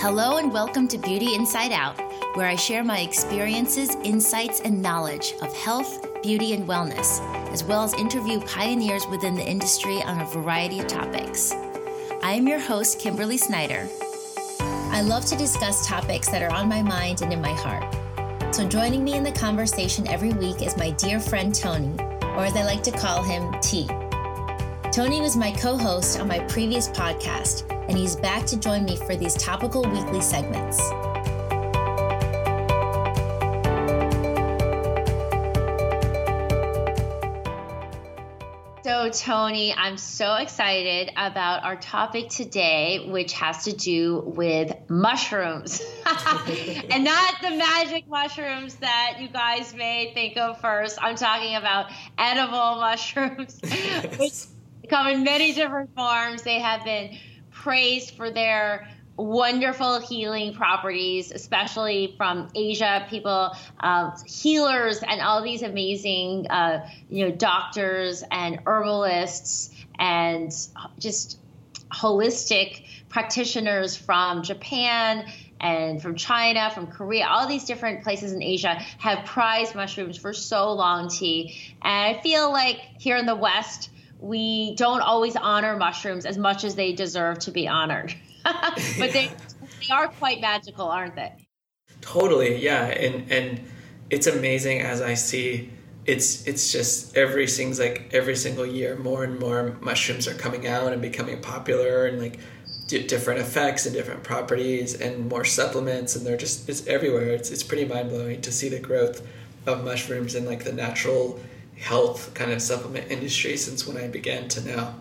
Hello and welcome to Beauty Inside Out, where I share my experiences, insights, and knowledge of health, beauty, and wellness, as well as interview pioneers within the industry on a variety of topics. I am your host, Kimberly Snyder. I love to discuss topics that are on my mind and in my heart. So joining me in the conversation every week is my dear friend Tony, or as I like to call him, T. Tony was my co-host on my previous podcast, and he's back to join me for these topical weekly segments. So Tony, I'm so excited about our topic today, which has to do with mushrooms. And not the magic mushrooms that you guys may think of first. I'm talking about edible mushrooms, which come in many different forms. They have been praised for their wonderful healing properties, especially from Asia. People, healers, and all these amazing, doctors and herbalists and just holistic practitioners from Japan and from China, from Korea, all these different places in Asia have prized mushrooms for so long, T. And I feel like here in the West, we don't always honor mushrooms as much as they deserve to be honored. But they are quite magical, aren't they? Totally, yeah. And it's amazing as I see it's just every single year more and more mushrooms are coming out and becoming popular, and like different effects and different properties and more supplements, and it's everywhere. It's pretty mind-blowing to see the growth of mushrooms in like the natural health kind of supplement industry since when I began to now.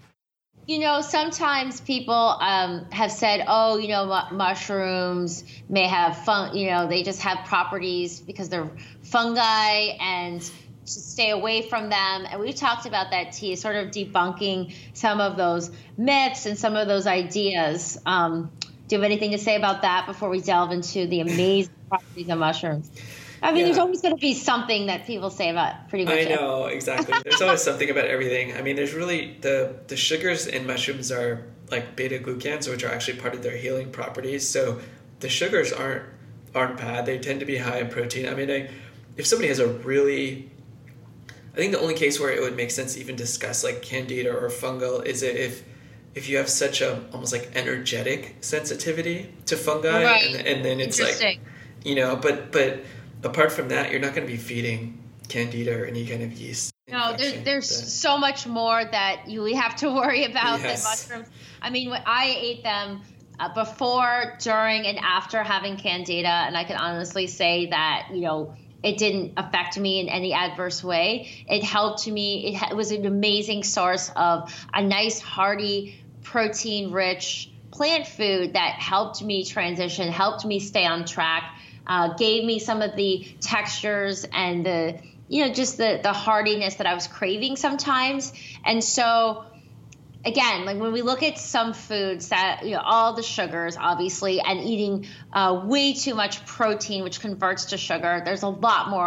Sometimes people have said, mushrooms may have they just have properties because they're fungi and just stay away from them. And we've talked about that, T, sort of debunking some of those myths and some of those ideas. Do you have anything to say about that before we delve into the amazing properties of mushrooms? I mean, There's always going to be something that people say about pretty much everything. I know, exactly. There's always something about everything. I mean, there's really the sugars in mushrooms are like beta-glucans, which are actually part of their healing properties. So the sugars aren't bad. They tend to be high in protein. I mean, if somebody has I think the only case where it would make sense to even discuss like candida or fungal is if you have such a almost like energetic sensitivity to fungi, right. and then it's like, but apart from that, you're not going to be feeding candida or any kind of yeast. No, there's so much more that we have to worry about than mushrooms. I mean, when I ate them before, during, and after having candida, and I can honestly say that, it didn't affect me in any adverse way. It helped me. It was an amazing source of a nice, hearty, protein-rich plant food that helped me transition, helped me stay on track. Gave me some of the textures and the hardiness that I was craving sometimes. And so, again, like when we look at some foods that, all the sugars, obviously, and eating way too much protein, which converts to sugar, there's a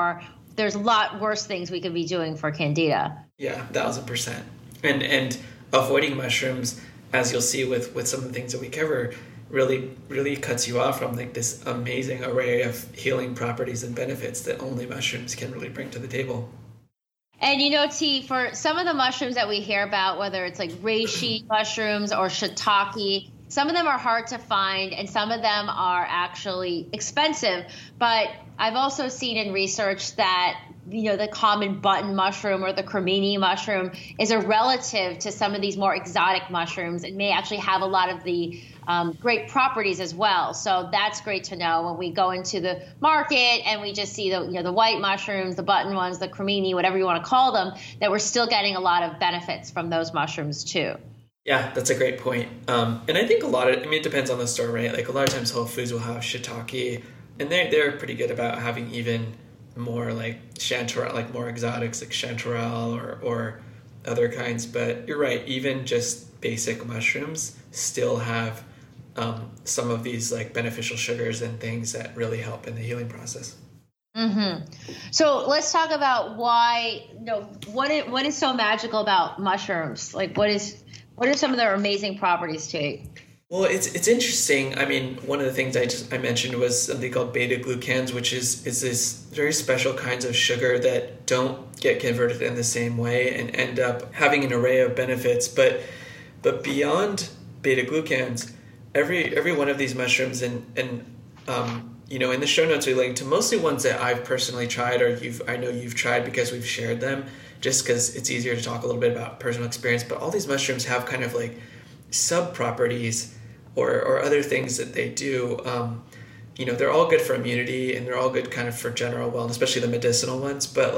lot worse things we could be doing for candida. Yeah, 1,000%. And avoiding mushrooms, as you'll see with some of the things that we cover, really cuts you off from like this amazing array of healing properties and benefits that only mushrooms can really bring to the table. And T, for some of the mushrooms that we hear about, whether it's like reishi mushrooms or shiitake, some of them are hard to find and some of them are actually expensive. But I've also seen in research that the common button mushroom or the cremini mushroom is a relative to some of these more exotic mushrooms and may actually have a lot of the great properties as well. So that's great to know when we go into the market and we just see the white mushrooms, the button ones, the cremini, whatever you want to call them, that we're still getting a lot of benefits from those mushrooms too. Yeah, that's a great point. And I think it depends on the store, right? Like a lot of times Whole Foods will have shiitake, and they're pretty good about having even more like chanterelle, like more exotics like chanterelle or other kinds. But you're right, even just basic mushrooms still have some of these like beneficial sugars and things that really help in the healing process. Mm-hmm. So let's talk about why, what is so magical about mushrooms? Like what are some of their amazing properties to eat? Well, it's interesting. I mean, one of the things I mentioned was something called beta glucans, which is this very special kinds of sugar that don't get converted in the same way and end up having an array of benefits. But beyond beta glucans, every one of these mushrooms and in the show notes we link to mostly ones that I've personally tried or I know you've tried because we've shared them, just because it's easier to talk a little bit about personal experience. But all these mushrooms have kind of like sub properties or other things that they do. They're all good for immunity and they're all good kind of for general wellness, especially the medicinal ones. But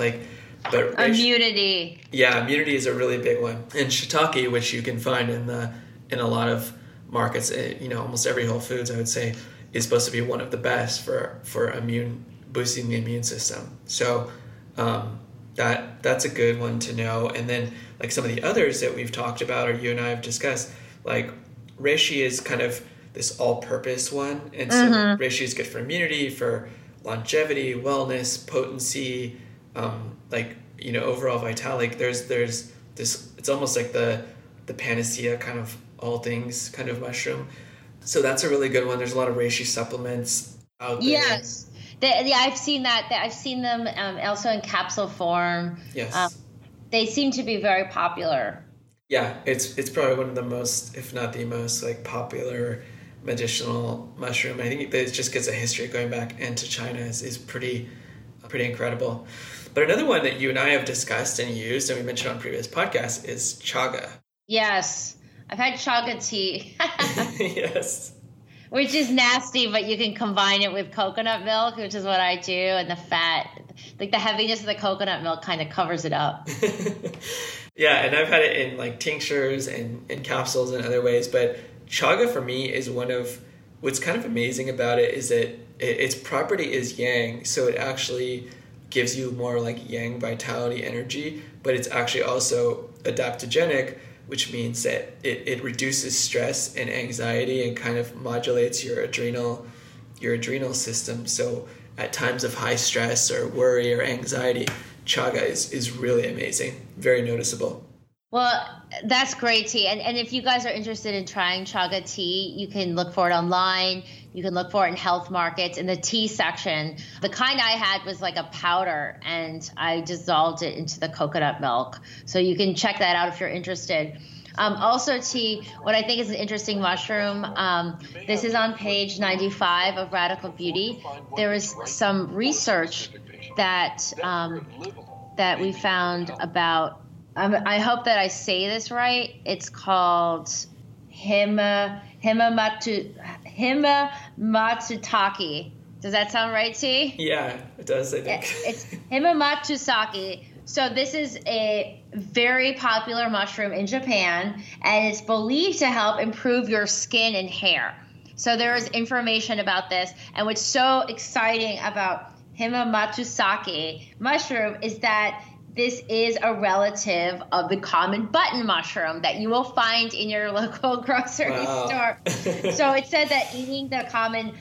immunity. Yeah, immunity is a really big one. And shiitake, which you can find in a lot of markets, almost every Whole Foods, I would say, is supposed to be one of the best for boosting the immune system. So that's a good one to know. And then like some of the others that we've talked about or you and I have discussed, like reishi is kind of this all-purpose one. And so reishi is good for immunity, for longevity, wellness, potency, overall vitality. There's this, it's almost like the panacea kind of all things kind of mushroom. So that's a really good one. There's a lot of reishi supplements out there. Yes. I've seen that. I've seen them also in capsule form. Yes. They seem to be very popular. Yeah, it's probably one of the most, if not the most, like popular medicinal mushroom. I think it's just because the history going back into China is pretty incredible. But another one that you and I have discussed and used, and we mentioned on previous podcasts, is chaga. Yes, I've had chaga tea. Yes. Which is nasty, but you can combine it with coconut milk, which is what I do, and the fat, like the heaviness of the coconut milk kind of covers it up. Yeah, and I've had it in like tinctures and in capsules and other ways, but chaga for me is one of what's kind of amazing about it is that its property is yang, so it actually gives you more like yang vitality energy, but it's actually also adaptogenic, which means that it reduces stress and anxiety and kind of modulates your adrenal system. So at times of high stress or worry or anxiety, chaga is really amazing, very noticeable. Well, that's great tea. And if you guys are interested in trying chaga tea, you can look for it online. You can look for it in health markets in the tea section. The kind I had was like a powder, and I dissolved it into the coconut milk. So you can check that out if you're interested. Also, tea, what I think is an interesting mushroom, this is on page 95 of Radical Beauty. There is some research that we found about, I hope that I say this right. It's called Himamatsutake. Does that sound right, T? Yeah, it does, I think. It's Himamatsutake. So this is a very popular mushroom in Japan, and it's believed to help improve your skin and hair. So there is information about this. And what's so exciting about Himamatsutake mushroom is that this is a relative of the common button mushroom that you will find in your local grocery store. So it said that eating the common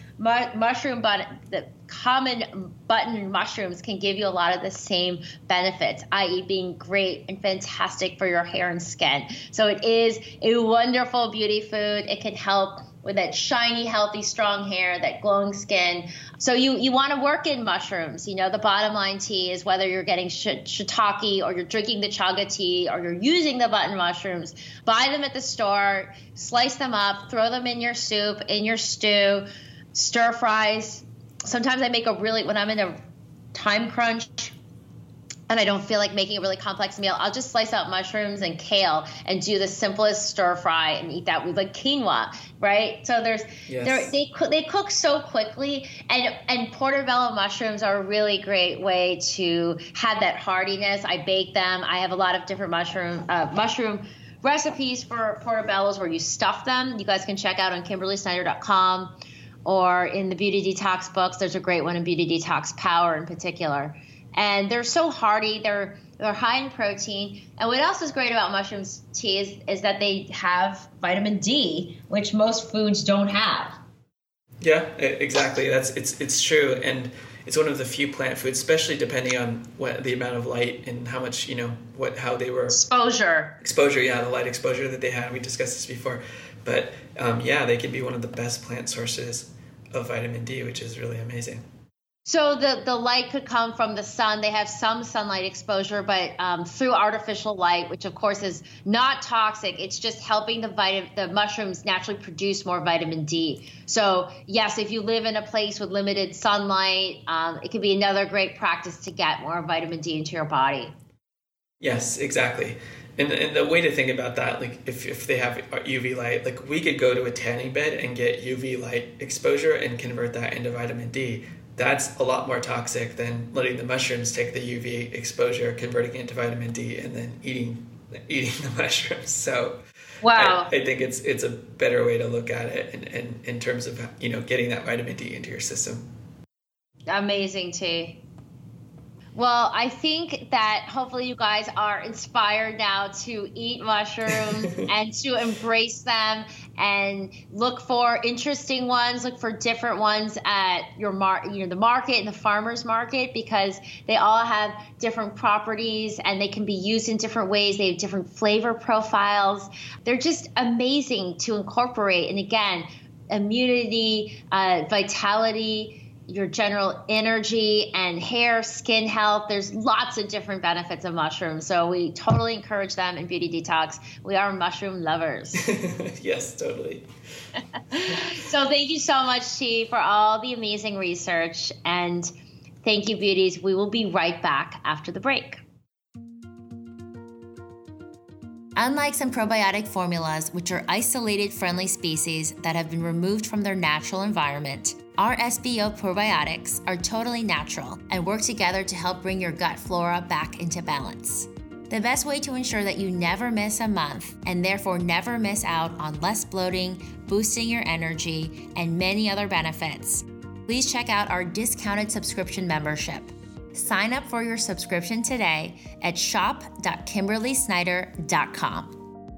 common button mushrooms can give you a lot of the same benefits, i.e. being great and fantastic for your hair and skin. So it is a wonderful beauty food. It can help with that shiny, healthy, strong hair, that glowing skin. So you want to work in mushrooms. You know, the bottom line tea is whether you're getting shiitake or you're drinking the chaga tea or you're using the button mushrooms, buy them at the store, slice them up, throw them in your soup, in your stew, stir fries. Sometimes I make when I'm in a time crunch and I don't feel like making a really complex meal, I'll just slice out mushrooms and kale and do the simplest stir fry and eat that with like quinoa, right? So they cook so quickly, and portobello mushrooms are a really great way to have that hardiness. I bake them. I have a lot of different mushroom recipes for portobellos where you stuff them. You guys can check out on KimberlySnyder.com or in the Beauty Detox books. There's a great one in Beauty Detox Power in particular. And they're so hearty. They're high in protein. And what else is great about mushrooms tea is that they have vitamin D, which most foods don't have. Yeah, exactly. It's true, and it's one of the few plant foods, especially depending on what the amount of light and how much how they were exposure. Yeah, the light exposure that they had. We discussed this before, But yeah, they can be one of the best plant sources of vitamin D, which is really amazing. So the light could come from the sun. They have some sunlight exposure, but through artificial light, which of course is not toxic. It's just helping the mushrooms naturally produce more vitamin D. So yes, if you live in a place with limited sunlight, it could be another great practice to get more vitamin D into your body. Yes, exactly. And the way to think about that, like if they have UV light, like we could go to a tanning bed and get UV light exposure and convert that into vitamin D. That's a lot more toxic than letting the mushrooms take the UV exposure, converting it into vitamin D, and then eating the mushrooms. So wow, I think it's a better way to look at it in terms of getting that vitamin D into your system. Amazing, T. Well, I think that hopefully you guys are inspired now to eat mushrooms and to embrace them and look for interesting ones, look for different ones at your the market and the farmer's market, because they all have different properties and they can be used in different ways. They have different flavor profiles. They're just amazing to incorporate. And again, immunity, vitality, your general energy and hair, skin health. There's lots of different benefits of mushrooms. So we totally encourage them in Beauty Detox. We are mushroom lovers. Yes, totally. So thank you so much, T, for all the amazing research. And thank you, beauties. We will be right back after the break. Unlike some probiotic formulas, which are isolated friendly species that have been removed from their natural environment, our SBO probiotics are totally natural and work together to help bring your gut flora back into balance. The best way to ensure that you never miss a month and therefore never miss out on less bloating, boosting your energy, and many other benefits, please check out our discounted subscription membership. Sign up for your subscription today at shop.kimberlysnyder.com.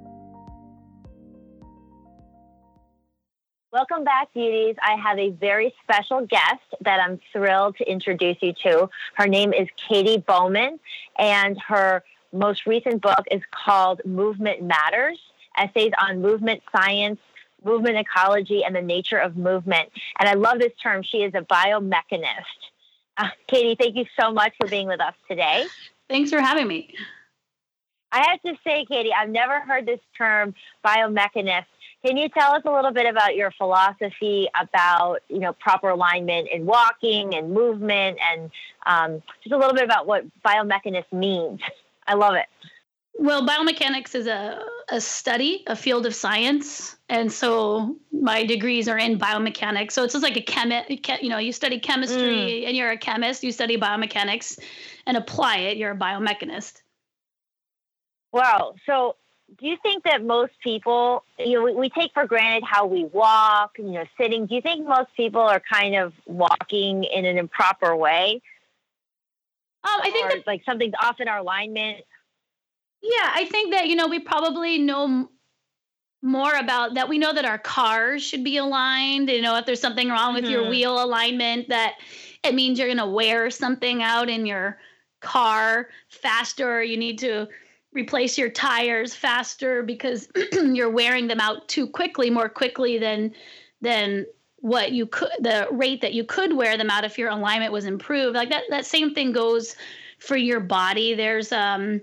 Welcome back, beauties. I have a very special guest that I'm thrilled to introduce you to. Her name is Katie Bowman, and her most recent book is called Movement Matters, Essays on Movement Science, Movement Ecology, and the Nature of Movement. And I love this term. She is a biomechanist. Katie, thank you so much for being with us today. Thanks for having me. I have to say, Katie, I've never heard this term biomechanist. Can you tell us a little bit about your philosophy about, proper alignment in walking and movement, and just a little bit about what biomechanist means? I love it. Well, biomechanics is a study, a field of science. And so my degrees are in biomechanics. So it's just like you study chemistry and you're a chemist, you study biomechanics and apply it, you're a biomechanist. Wow. So do you think that most people, we take for granted how we walk, sitting. Do you think most people are kind of walking in an improper way? I think like something's off in our alignment. Yeah, I think that, we probably know more about that. We know that our cars should be aligned. If there's something wrong with your wheel alignment, that it means you're going to wear something out in your car faster. You need to replace your tires faster because you're wearing them out more quickly than what you could, the rate that you could wear them out if your alignment was improved. Like that same thing goes for your body. There's a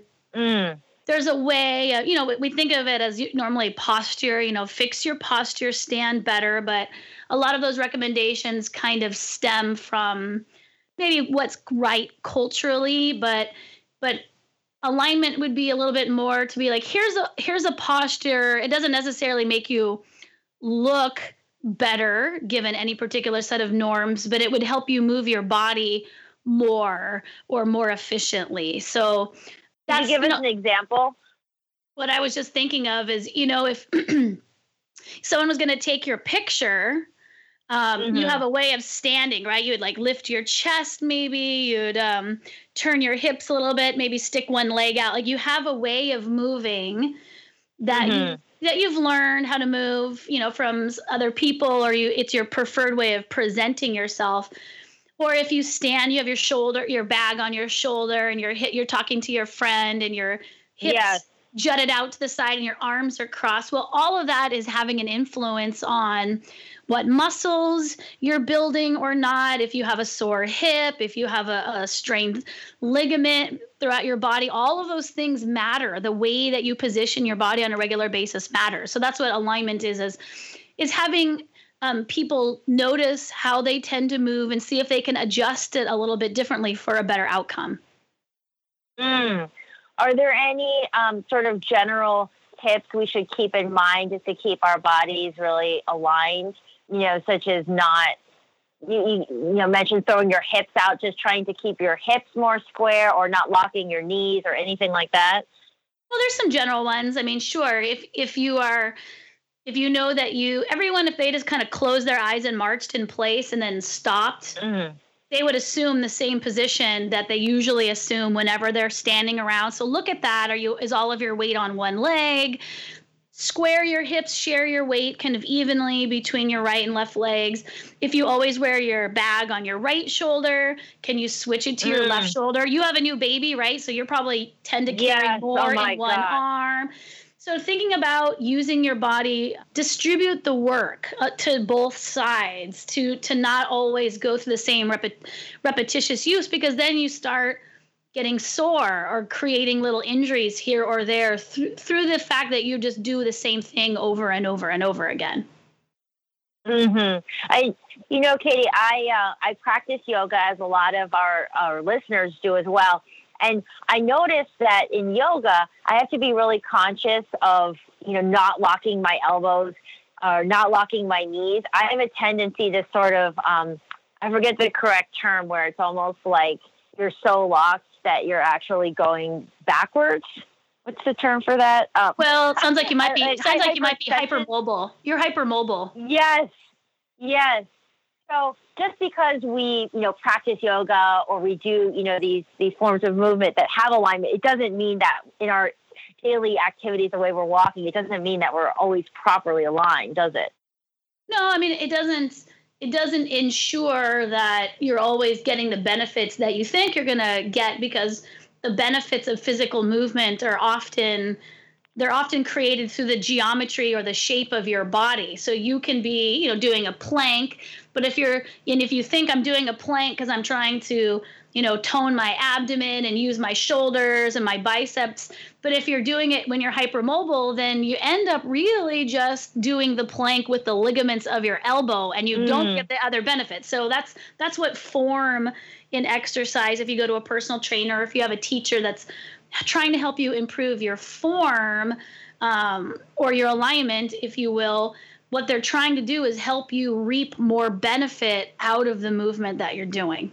way, we think of it as normally posture, fix your posture, stand better. But a lot of those recommendations kind of stem from maybe what's right culturally, but alignment would be a little bit more to be like, here's a posture. It doesn't necessarily make you look better given any particular set of norms, but it would help you move your body more or more efficiently. So can you give us an example? What I was just thinking of is, if someone was going to take your picture, you have a way of standing, right? You would like lift your chest, maybe you'd turn your hips a little bit, maybe stick one leg out. Like you have a way of moving that you've learned how to move, from other people, or it's your preferred way of presenting yourself. Or if you stand, you have your bag on your shoulder, and you're talking to your friend, and your hips jutted out to the side and your arms are crossed. Well, all of that is having an influence on what muscles you're building or not. If you have a sore hip, if you have a strained ligament throughout your body, all of those things matter. The way that you position your body on a regular basis matters. So that's what alignment is having people notice how they tend to move and see if they can adjust it a little bit differently for a better outcome. Are there any sort of general tips we should keep in mind just to keep our bodies really aligned? Such as not, you mentioned throwing your hips out, just trying to keep your hips more square, or not locking your knees or anything like that? Well, there's some general ones. I mean, sure. If you know that everyone, if they just kind of closed their eyes and marched in place and then stopped, they would assume the same position that they usually assume whenever they're standing around. So look at that. Is all of your weight on one leg? Square your hips, share your weight kind of evenly between your right and left legs. If you always wear your bag on your right shoulder, can you switch it to your left shoulder? You have a new baby, right? So you probably tend to carry more in one arm. So thinking about using your body, distribute the work to both sides to not always go through the same repetitious use, because then you start getting sore or creating little injuries here or there through the fact that you just do the same thing over and over and over again. Katie, I practice yoga, as a lot of our listeners do as well. And I noticed that in yoga, I have to be really conscious of, not locking my elbows or not locking my knees. I have a tendency to sort of, I forget the correct term, where it's almost like you're so locked that you're actually going backwards. What's the term for that? Well, it sounds like you might be hypermobile. You're hypermobile. Yes. So just because we, practice yoga, or we do, these forms of movement that have alignment, it doesn't mean that in our daily activities, the way we're walking, it doesn't mean that we're always properly aligned, does it? No, I mean, it doesn't ensure that you're always getting the benefits that you think you're going to get, because the benefits of physical movement are often created through the geometry or the shape of your body. So you can be, doing a plank, but if you think I'm doing a plank because I'm trying to, tone my abdomen and use my shoulders and my biceps, but if you're doing it when you're hypermobile, then you end up really just doing the plank with the ligaments of your elbow, and you don't get the other benefits. So that's what form in exercise, if you go to a personal trainer, if you have a teacher that's trying to help you improve your form or your alignment, if you will, what they're trying to do is help you reap more benefit out of the movement that you're doing.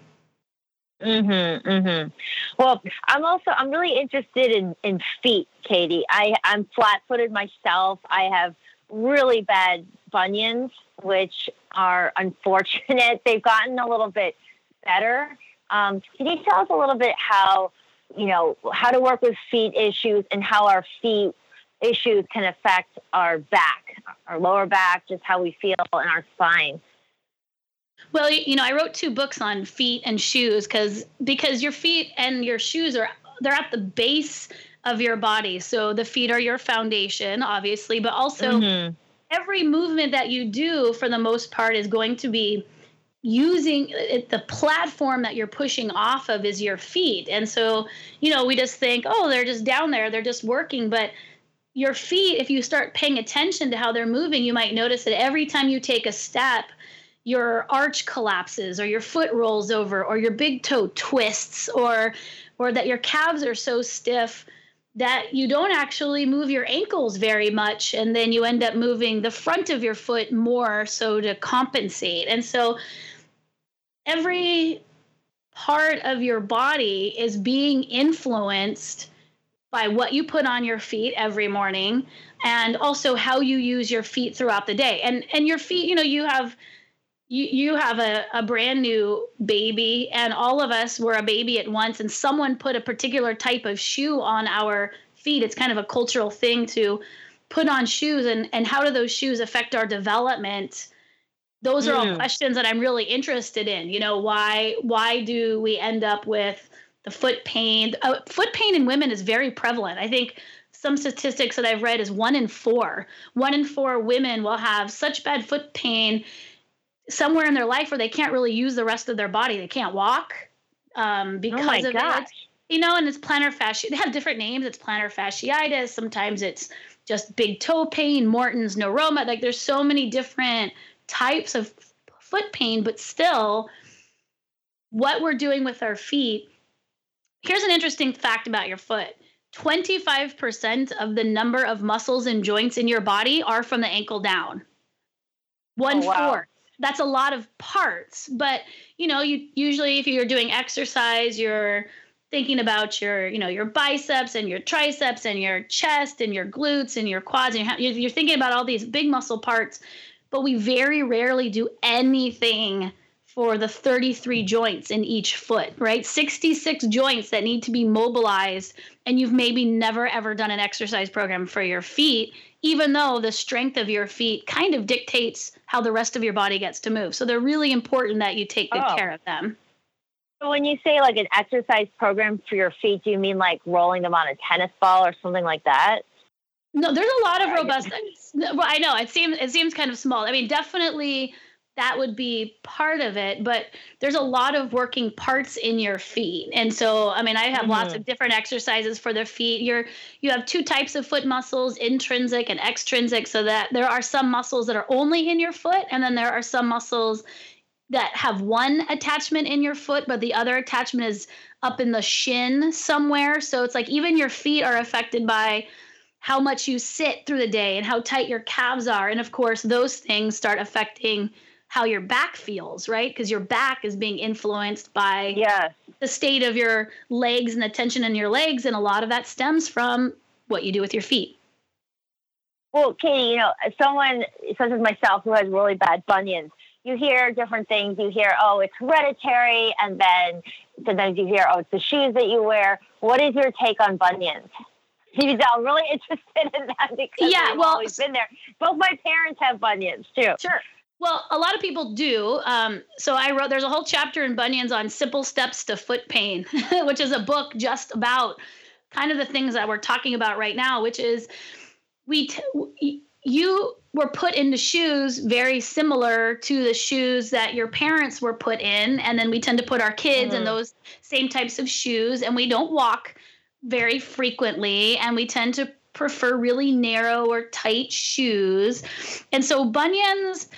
Well, I'm really interested in feet, Katie. I'm flat-footed myself. I have really bad bunions, which are unfortunate. They've gotten a little bit better. Can you tell us a little bit how to work with feet issues, and how our feet issues can affect our back, our lower back, just how we feel in our spine? Well, I wrote 2 books on feet and shoes because your feet and your shoes they're at the base of your body. So the feet are your foundation, obviously, but also every movement that you do, for the most part, is going to be using the platform that you're pushing off of is your feet. And so, we just think, oh, they're just down there, they're just working. But your feet, if you start paying attention to how they're moving, you might notice that every time you take a step, your arch collapses, or your foot rolls over, or your big toe twists, or that your calves are so stiff that you don't actually move your ankles very much. And then you end up moving the front of your foot more so to compensate. And so every part of your body is being influenced by what you put on your feet every morning, and also how you use your feet throughout the day. And your feet, you have a brand new baby, and all of us were a baby at once, and someone put a particular type of shoe on our feet. It's kind of a cultural thing to put on shoes, and how do those shoes affect our development? Those are all questions that I'm really interested in. Why do we end up with the foot pain? Foot pain in women is very prevalent. I think some statistics that I've read is 1 in 4 women will have such bad foot pain somewhere in their life where they can't really use the rest of their body. They can't walk because of it. You know, and it's plantar fasciitis. They have different names. It's plantar fasciitis. Sometimes it's just big toe pain, Morton's neuroma. Like there's so many different types of foot pain, but still what we're doing with our feet. Here's an interesting fact about your foot. 25% of the number of muscles and joints in your body are from the ankle down. 1/4. That's a lot of parts, but you know, you usually, if you're doing exercise, you're thinking about your biceps and your triceps and your chest and your glutes and your quads, and you're thinking about all these big muscle parts, but we very rarely do anything for the 33 joints in each foot, right? 66 joints that need to be mobilized, and you've maybe never ever done an exercise program for your feet, even though the strength of your feet kind of dictates how the rest of your body gets to move. So they're really important that you take good care of them. So when you say like an exercise program for your feet, do you mean like rolling them on a tennis ball or something like that? No, there's a lot of robust. Well, I know it seems kind of small. I mean, definitely that would be part of it, but there's a lot of working parts in your feet. And so, I mean, I have lots of different exercises for the feet. You have 2 types of foot muscles, intrinsic and extrinsic, so that there are some muscles that are only in your foot, and then there are some muscles that have one attachment in your foot, but the other attachment is up in the shin somewhere. So it's like even your feet are affected by how much you sit through the day and how tight your calves are. And of course, those things start affecting how your back feels, right? Because your back is being influenced by the state of your legs and the tension in your legs. And a lot of that stems from what you do with your feet. Well, Katie, you know, someone such as myself who has really bad bunions, you hear different things. You hear, oh, it's hereditary. And then sometimes you hear, oh, it's the shoes that you wear. What is your take on bunions? I'm really interested in that because I've always been there. Both my parents have bunions too. Sure. Well, a lot of people do. So there's a whole chapter in Bunions on Simple Steps to Foot Pain, which is a book just about kind of the things that we're talking about right now, which is you were put into shoes very similar to the shoes that your parents were put in. And then we tend to put our kids in those same types of shoes, and we don't walk very frequently, and we tend to prefer really narrow or tight shoes. And so bunions,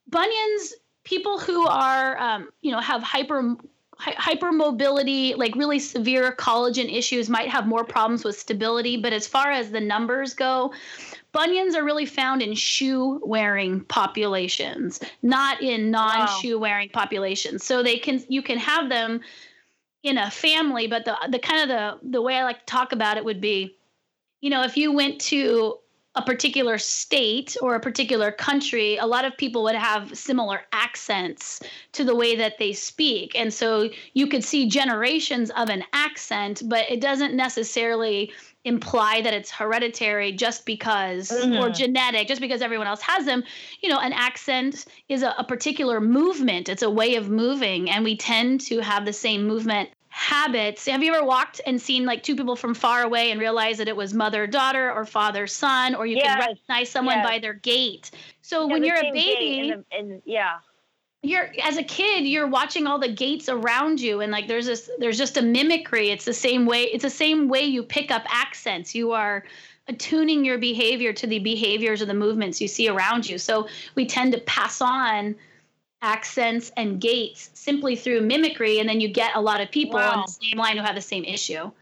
people who are, have hypermobility, like really severe collagen issues, might have more problems with stability. But as far as the numbers go, bunions are really found in shoe-wearing populations, not in non-shoe-wearing populations. So you can have them in a family, but the way I like to talk about it would be, if you went to a particular state or a particular country, a lot of people would have similar accents to the way that they speak. And so you could see generations of an accent, but it doesn't necessarily imply that it's hereditary just because, or genetic, just because everyone else has them. An accent is a particular movement. It's a way of moving, and we tend to have the same movement habits. Have you ever walked and seen like 2 people from far away and realized that it was mother-daughter or father-son, or you can recognize someone by their gait? So when you're a baby, you're, as a kid, you're watching all the gaits around you, and like there's just a mimicry. It's the same way you pick up accents. You are attuning your behavior to the behaviors or the movements you see around you. So we tend to pass on accents and gaits simply through mimicry, and then you get a lot of people on the same line who have the same issue.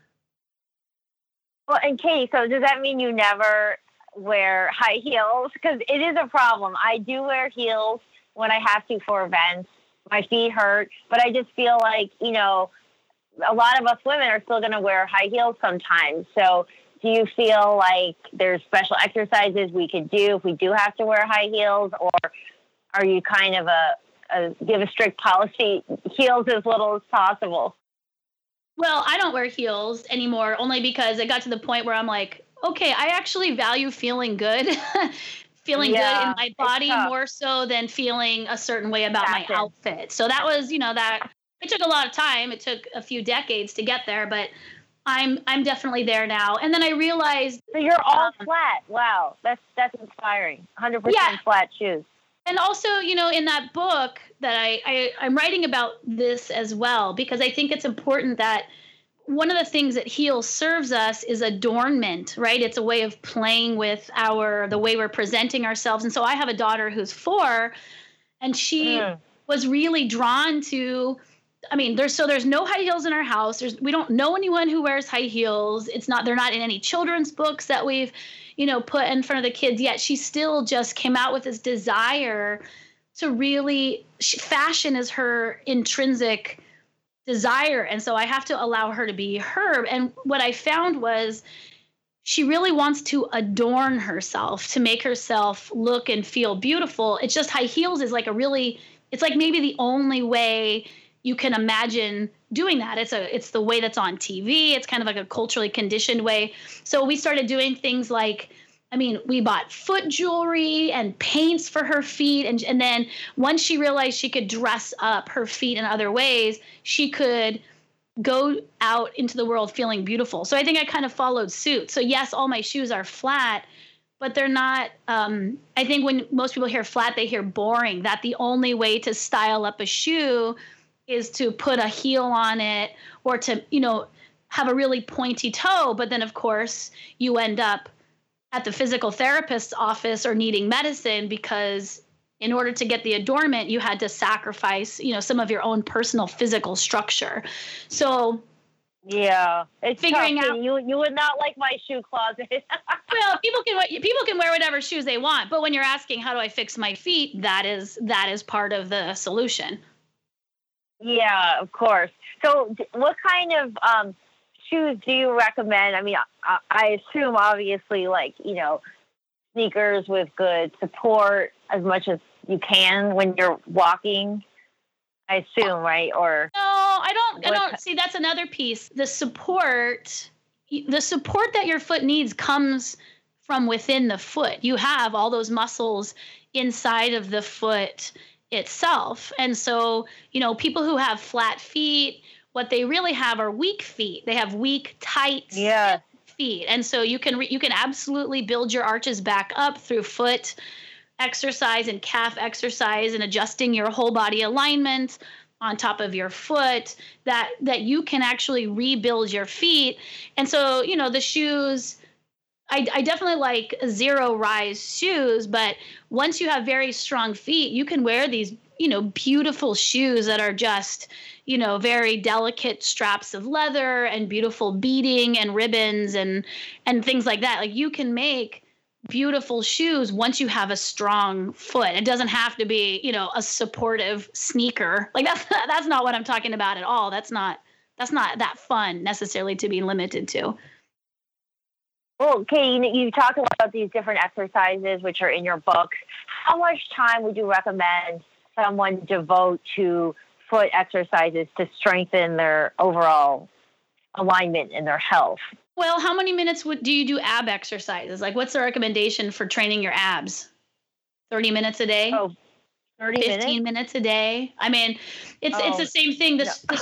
Well, and Katie, so does that mean you never wear high heels? Because it is a problem. I do wear heels when I have to for events. My feet hurt, but I just feel like, a lot of us women are still going to wear high heels sometimes. So do you feel like there's special exercises we could do if we do have to wear high heels, or are you kind of give a strict policy, heels as little as possible? Well, I don't wear heels anymore, only because it got to the point where I'm like, okay, I actually value feeling good, good in my body more so than feeling a certain way about my outfit. So that was, that it took a lot of time. It took a few decades to get there, but I'm definitely there now. And then I realized. So you're all flat. Wow. That's inspiring. 100% flat shoes. And also, in that book that I'm writing about this as well, because I think it's important that one of the things that Heal serves us is adornment, right? It's a way of playing with the way we're presenting ourselves. And so I have a daughter who's 4, and she was really drawn to, there's no high heels in our house. We don't know anyone who wears high heels. They're not in any children's books that we've, put in front of the kids yet. She still just came out with this desire to really, fashion is her intrinsic desire. And so I have to allow her to be her. And what I found was she really wants to adorn herself, to make herself look and feel beautiful. It's just high heels is it's like maybe the only way you can imagine doing that. It's the way that's on TV. It's kind of like a culturally conditioned way. So we started doing things like, we bought foot jewelry and paints for her feet. And then once she realized she could dress up her feet in other ways, she could go out into the world feeling beautiful. So I think I kind of followed suit. So yes, all my shoes are flat, but they're not, I think when most people hear flat, they hear boring. That the only way to style up a shoe is to put a heel on it or to, have a really pointy toe. But then of course you end up at the physical therapist's office or needing medicine because in order to get the adornment, you had to sacrifice, some of your own personal physical structure. So yeah, it's figuring tough. out You would not like my shoe closet. Well, people can wear whatever shoes they want, but when you're asking how do I fix my feet, that is part of the solution. Yeah, of course. So what kind of shoes do you recommend? I assume obviously sneakers with good support as much as you can when you're walking. I assume, right? Or no, I don't see. That's another piece. The support that your foot needs comes from within the foot. You have all those muscles inside of the foot itself. And so, people who have flat feet, what they really have are weak feet. They have weak, tight feet. And so you can absolutely build your arches back up through foot exercise and calf exercise and adjusting your whole body alignment on top of your foot, that you can actually rebuild your feet. And so, the shoes, I definitely like zero rise shoes, but once you have very strong feet, you can wear these, beautiful shoes that are just, very delicate straps of leather and beautiful beading and ribbons and things like that. Like you can make beautiful shoes once you have a strong foot. It doesn't have to be, a supportive sneaker. Like that's not what I'm talking about at all. That's not that fun necessarily to be limited to. Well, okay, you talk about these different exercises which are in your books. How much time would you recommend someone devote to foot exercises to strengthen their overall alignment and their health? Well, how many minutes do you do ab exercises? Like, what's the recommendation for training your abs? 30 minutes a day? Oh, 30 15 minutes a day? It's the same thing.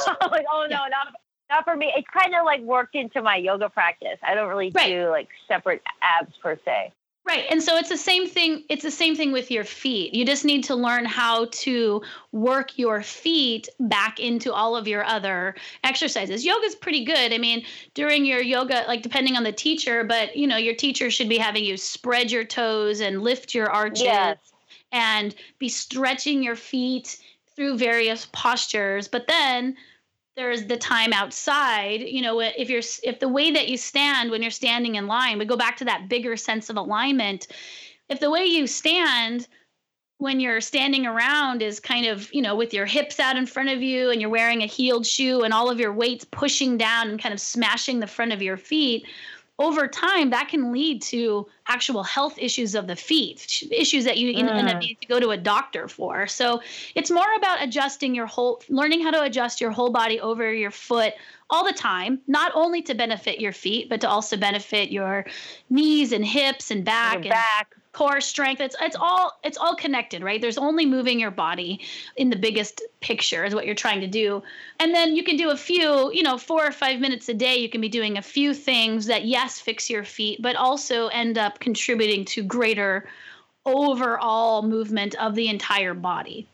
Not for me. It's kind of like worked into my yoga practice. I don't really do separate abs per se. Right. And so it's the same thing. It's the same thing with your feet. You just need to learn how to work your feet back into all of your other exercises. Yoga is pretty good. During your yoga, depending on the teacher, but your teacher should be having you spread your toes and lift your arches and be stretching your feet through various postures. But then there's the time outside, if the way that you stand when you're standing in line, we go back to that bigger sense of alignment. If the way you stand when you're standing around is kind of, with your hips out in front of you and you're wearing a heeled shoe and all of your weight's pushing down and kind of smashing the front of your feet, over time, that can lead to actual health issues of the feet, issues that you end up needing to go to a doctor for. So it's more about learning how to adjust your whole body over your foot all the time, not only to benefit your feet, but to also benefit your knees and hips and back. core strength. It's all connected, right? There's only moving your body in the biggest picture is what you're trying to do. And then you can do a few, 4 or 5 minutes a day. You can be doing a few things that, yes, fix your feet, but also end up contributing to greater overall movement of the entire body.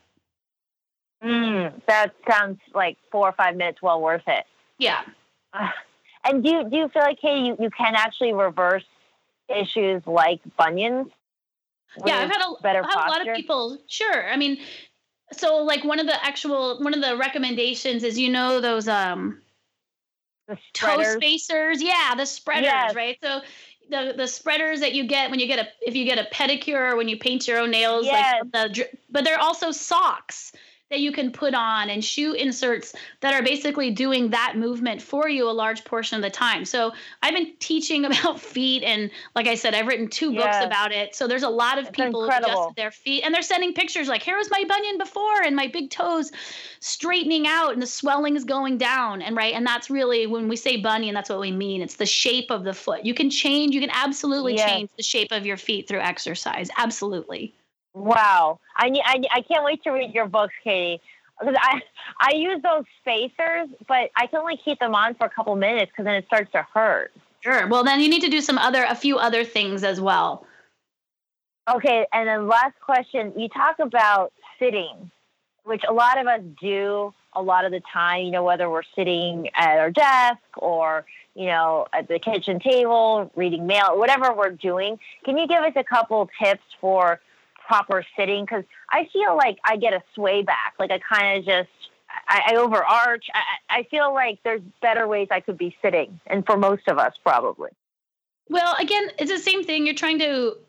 That sounds like 4 or 5 minutes well worth it. Yeah. And do you feel like, Katie, you can actually reverse issues like bunions? Yeah, I've had a lot of people. Sure. I mean, so like one of the recommendations is, those the toe spacers. Yeah, the spreaders, yes. Right? So the spreaders that you get if you get a pedicure or when you paint your own nails, yes. But they're also socks that you can put on and shoe inserts that are basically doing that movement for you a large portion of the time. So I've been teaching about feet, and like I said, I've written 2 books about it. So there's a lot of people who adjusted their feet, and they're sending pictures like, here was my bunion before and my big toes straightening out and the swelling is going down. And that's really, when we say bunion, that's what we mean. It's the shape of the foot. You can absolutely change the shape of your feet through exercise. Absolutely. Wow. I can't wait to read your books, Katie, because I use those spacers, but I can only keep them on for a couple minutes because then it starts to hurt. Sure. Well, then you need to do a few other things as well. Okay. And then last question, you talk about sitting, which a lot of us do a lot of the time, whether we're sitting at our desk or, at the kitchen table, reading mail, whatever we're doing. Can you give us a couple tips for proper sitting? Because I feel like I get a sway back. Like I kind of just, I overarch. I feel like there's better ways I could be sitting. And for most of us, probably. Well, again, it's the same thing. You're trying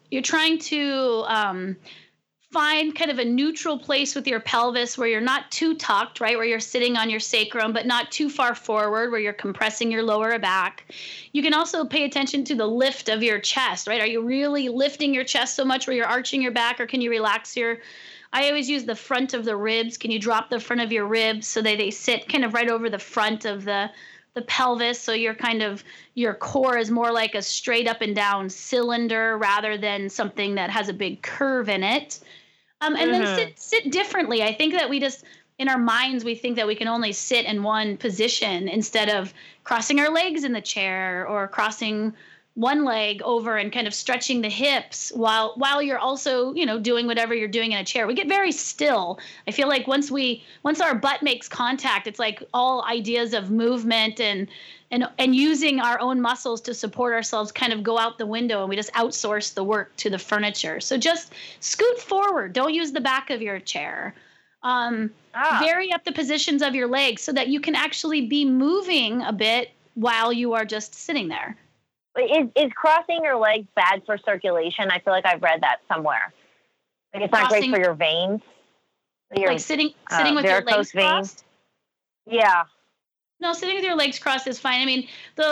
to find kind of a neutral place with your pelvis where you're not too tucked, right? Where you're sitting on your sacrum, but not too far forward, where you're compressing your lower back. You can also pay attention to the lift of your chest, right? Are you really lifting your chest so much where you're arching your back, or can you relax I always use the front of the ribs. Can you drop the front of your ribs so that they sit kind of right over the front of the pelvis? So your core is more like a straight up and down cylinder rather than something that has a big curve in it. And then sit differently. I think that we just, in our minds, we think that we can only sit in one position instead of crossing our legs in the chair or crossing one leg over and kind of stretching the hips while you're also, doing whatever you're doing in a chair. We get very still. I feel like once our butt makes contact, it's like all ideas of movement and using our own muscles to support ourselves kind of go out the window, and we just outsource the work to the furniture. So just scoot forward. Don't use the back of your chair. Vary up the positions of your legs so that you can actually be moving a bit while you are just sitting there. Is crossing your legs bad for circulation? I feel like I've read that somewhere. Like it's not great for your veins. Like sitting with your legs crossed? Yeah. No, sitting with your legs crossed is fine. I mean,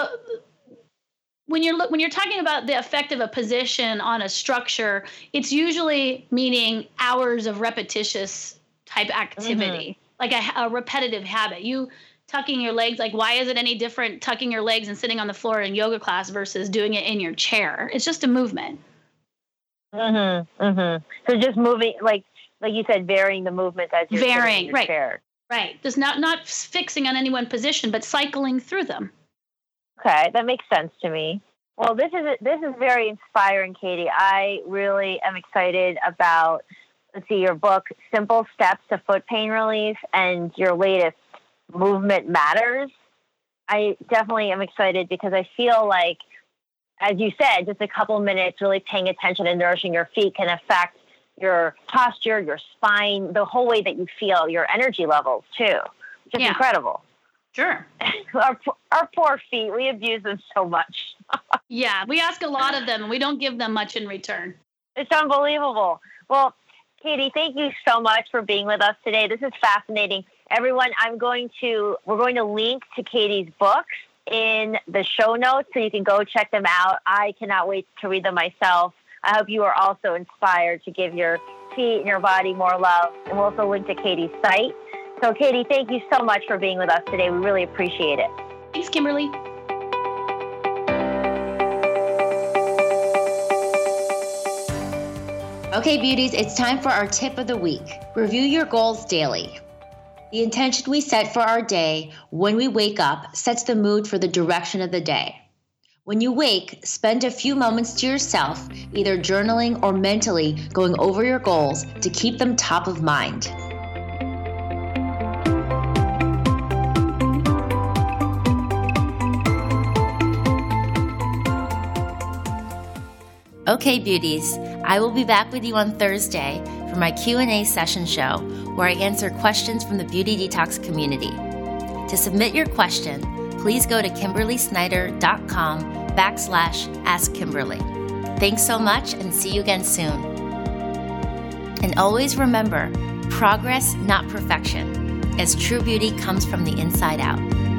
when you're talking about the effect of a position on a structure, it's usually meaning hours of repetitious type activity, like a repetitive habit. You tucking your legs, like why is it any different tucking your legs and sitting on the floor in yoga class versus doing it in your chair? It's just a movement. So just moving, like you said, varying the movement as you're sitting in your chair. Right. Just not fixing on any one position, but cycling through them. Okay, that makes sense to me. Well, this is very inspiring, Katie. I really am excited about, your book, Simple Steps to Foot Pain Relief, and your latest, Movement Matters. I definitely am excited because I feel like, as you said, just a couple minutes really paying attention and nourishing your feet can affect your posture, your spine, the whole way that you feel, your energy levels too. Just incredible. Sure. Our poor feet, we abuse them so much. Yeah, we ask a lot of them and we don't give them much in return. It's unbelievable. Well, Katie, thank you so much for being with us today. This is fascinating. Everyone, we're going to link to Katie's books in the show notes so you can go check them out. I cannot wait to read them myself. I hope you are also inspired to give your feet and your body more love. And we'll also link to Katie's site. So, Katie, thank you so much for being with us today. We really appreciate it. Thanks, Kimberly. Okay, beauties, it's time for our tip of the week. Review your goals daily. The intention we set for our day when we wake up sets the mood for the direction of the day. When you wake, spend a few moments to yourself, either journaling or mentally going over your goals to keep them top of mind. Okay, beauties, I will be back with you on Thursday for my Q&A session show where I answer questions from the Beauty Detox community. To submit your question, please go to KimberlySnyder.com/AskKimberly. Thanks so much and see you again soon. And always remember, progress, not perfection, as true beauty comes from the inside out.